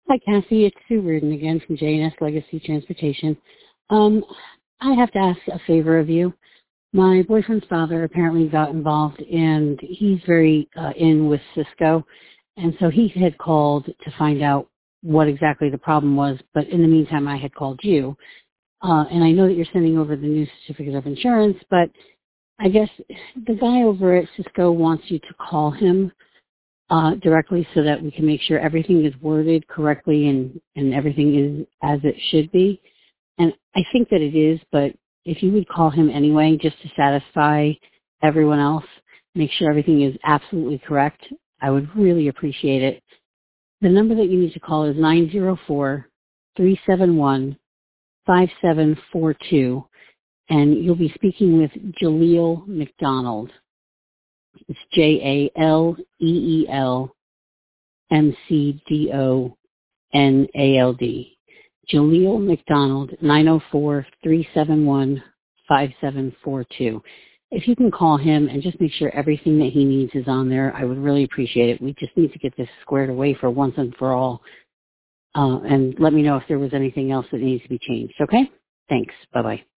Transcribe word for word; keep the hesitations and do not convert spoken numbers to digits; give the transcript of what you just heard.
Hi, Cassie. It's Sue Reardon again from J and S Legacy Transportation. Um, I have to ask a favor of you. My boyfriend's father apparently got involved, and he's very uh, in with Cisco, and so he had called to find out what exactly the problem was, but in the meantime, I had called you. Uh, and I know that you're sending over the new certificate of insurance, but I guess the guy over at Cisco wants you to call him uh, directly so that we can make sure everything is worded correctly and, and everything is as it should be. And I think that it is, but if you would call him anyway, just to satisfy everyone else, make sure everything is absolutely correct, I would really appreciate it. The number that you need to call is nine zero four, three seven one, five seven four two, and you'll be speaking with Jaleel McDonald. It's J A L E E L M C D O N A L D. Jaleel McDonald, nine zero four, three seven one, five seven four two. If you can call him and just make sure everything that he needs is on there, I would really appreciate it. We just need to get this squared away for once and for all. Uh, and let me know if there was anything else that needs to be changed, okay? Thanks. Bye-bye.